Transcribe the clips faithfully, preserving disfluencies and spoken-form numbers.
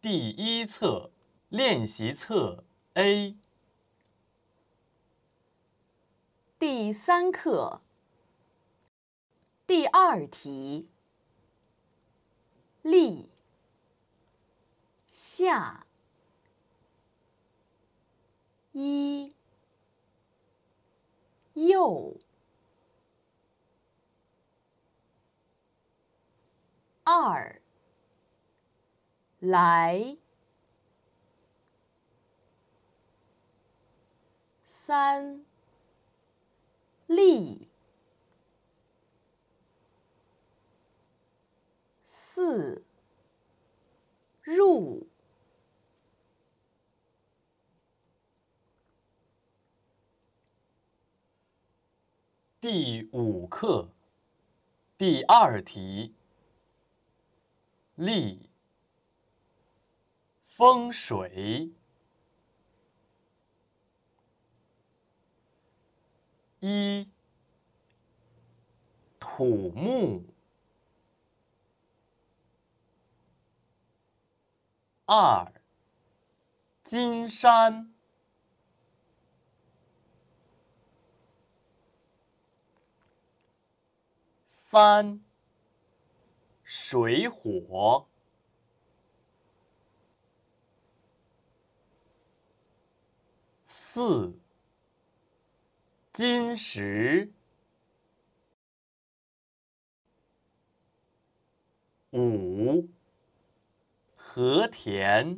第一册练习册 A 第三课第二题，立下一右二来三立四入第五课第二题，立风水一土木二金山三水火四金石五和田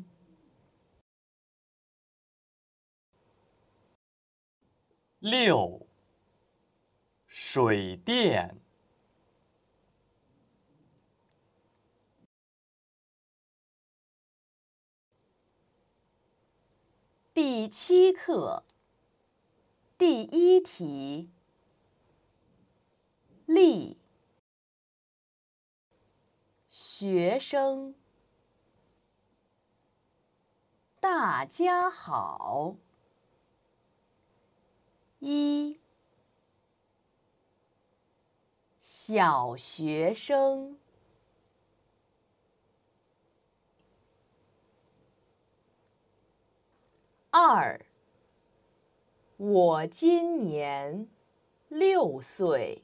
六水电第七课第一题，立学生大家好一小学生二我今年六岁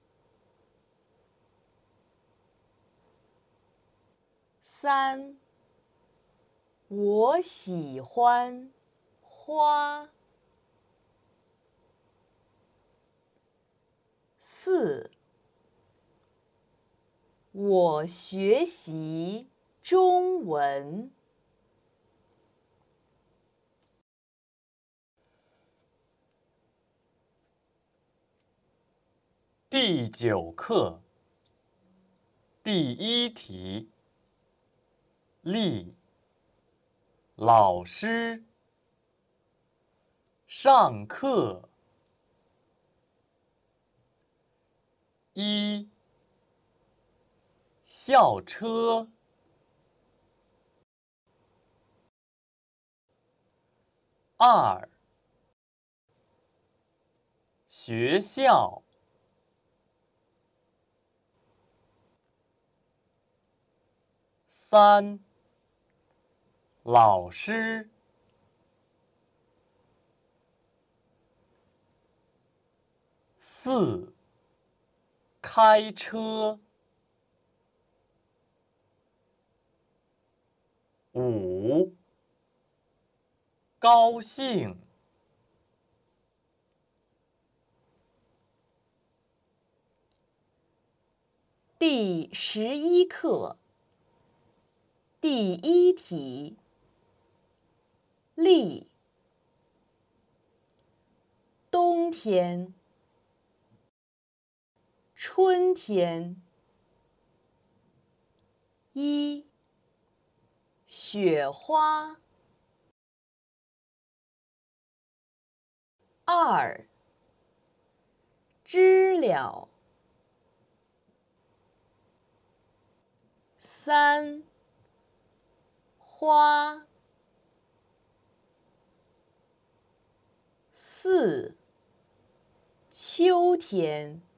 三我喜欢花四我学习中文第九课第一题，立老师上课一校车二学校三老师四开车五高兴第十一课第一题，立冬天春天一雪花二知了三花四秋天